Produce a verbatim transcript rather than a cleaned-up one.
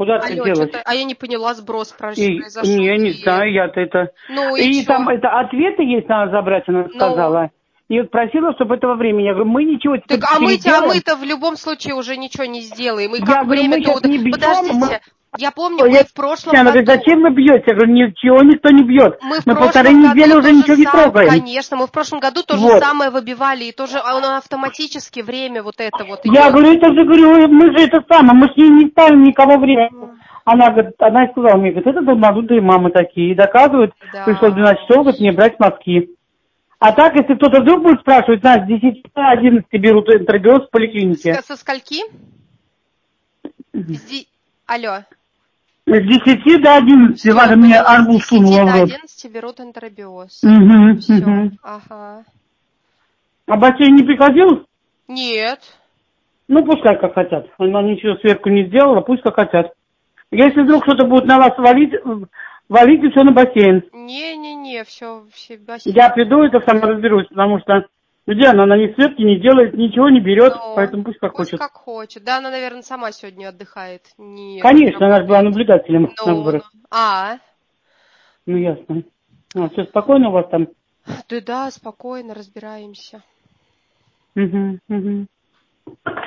Куда ты Алло, делась? что-то, а я не поняла, сброс прош- И, произошел. не, не И... знаю, я-то это... Ну и, И чё? там это ответы есть, надо забрать, она Ну, сказала. И вот просила, чтобы этого времени. Я говорю, мы ничего так, теперь а не мы-то, а делаем. мы-то в любом случае уже ничего не сделаем. И Я как говорю, мы время-то... сейчас уд- не бьем. Подождите, Мы... я помню, Я... мы в прошлом Она говорит, году... зачем вы бьете? Я говорю, ничего никто не бьет. Мы в Мы полторы прошлом недели году уже то же ничего не самое, трогаем. конечно, мы в прошлом году то же Вот. самое выбивали, и тоже оно автоматически время вот это вот Я идет. говорю, это же, говорю, мы же это самое, мы же не ставим никого время. Она говорит, она и сказала мне, говорит, это долбанутые мамы такие. И доказывают, пришло в Да. двенадцать часов, говорит, мне брать мазки. А так, если кто-то вдруг будет спрашивать, нас с десяти до одиннадцати берут интербиоз в поликлинике. С- Со скольки? С ди- Алло. С десяти до одиннадцати, Все, Валя мне поняла. С арбуз десяти сунула в до рот. одиннадцати берут энтеробиоз. Угу, Все. угу. Ага. А бассейн не приходил? Нет. Ну, пускай как хотят. Она ничего сверху не сделала, пусть как хотят. Если вдруг что-то будет на вас валить, валите все на бассейн. Не-не-не, все, все бассейн. Я приду, это сама разберусь, потому что где она, она ни сверки не делает, ничего не берет, Но поэтому пусть как пусть хочет. как хочет. Да, она, наверное, сама сегодня отдыхает. Не, не Конечно, она же была работает. наблюдателем на Ну, ну. выборах. А, Ну, ясно. А, все спокойно у вас там? да, да, спокойно разбираемся. Угу, угу.